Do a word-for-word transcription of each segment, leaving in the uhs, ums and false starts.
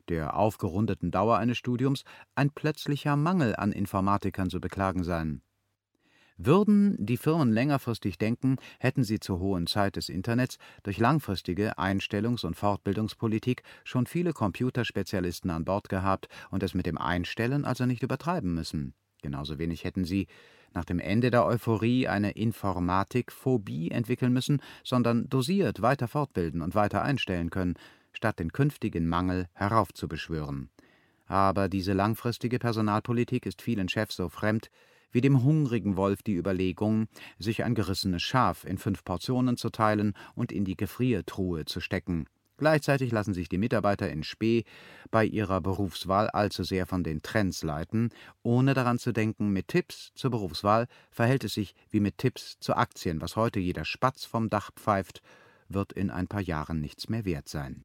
der aufgerundeten Dauer eines Studiums ein plötzlicher Mangel an Informatikern zu beklagen sein. Würden die Firmen längerfristig denken, hätten sie zur hohen Zeit des Internets durch langfristige Einstellungs- und Fortbildungspolitik schon viele Computerspezialisten an Bord gehabt und es mit dem Einstellen also nicht übertreiben müssen. Genauso wenig hätten sie nach dem Ende der Euphorie eine Informatikphobie entwickeln müssen, sondern dosiert weiter fortbilden und weiter einstellen können, statt den künftigen Mangel heraufzubeschwören. Aber diese langfristige Personalpolitik ist vielen Chefs so fremd wie dem hungrigen Wolf die Überlegung, sich ein gerissenes Schaf in fünf Portionen zu teilen und in die Gefriertruhe zu stecken. Gleichzeitig lassen sich die Mitarbeiter in Spe bei ihrer Berufswahl allzu sehr von den Trends leiten, ohne daran zu denken, mit Tipps zur Berufswahl verhält es sich wie mit Tipps zu Aktien: Was heute jeder Spatz vom Dach pfeift, wird in ein paar Jahren nichts mehr wert sein.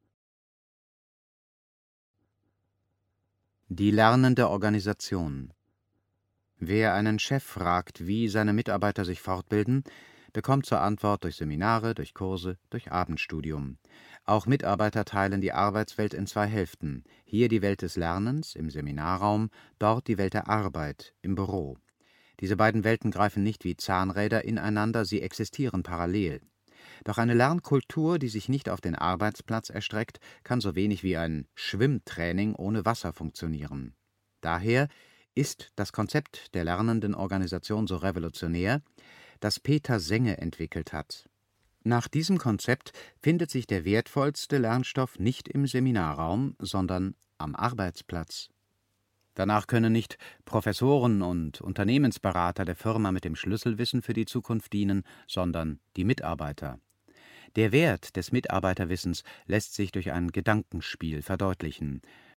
Die lernende Organisation. Wer einen Chef fragt, wie seine Mitarbeiter sich fortbilden, bekommt zur Antwort durch Seminare, durch Kurse, durch Abendstudium. Auch Mitarbeiter teilen die Arbeitswelt in zwei Hälften: hier die Welt des Lernens im Seminarraum, dort die Welt der Arbeit im Büro. Diese beiden Welten greifen nicht wie Zahnräder ineinander, sie existieren parallel. Doch eine Lernkultur, die sich nicht auf den Arbeitsplatz erstreckt, kann so wenig wie ein Schwimmtraining ohne Wasser funktionieren. Daher ist das Konzept der lernenden Organisation so revolutionär, das Peter Senge entwickelt hat. Nach diesem Konzept findet sich der wertvollste Lernstoff nicht im Seminarraum, sondern am Arbeitsplatz. Danach können nicht Professoren und Unternehmensberater der Firma mit dem Schlüsselwissen für die Zukunft dienen, sondern die Mitarbeiter. Der Wert des Mitarbeiterwissens lässt sich durch ein Gedankenspiel verdeutlichen.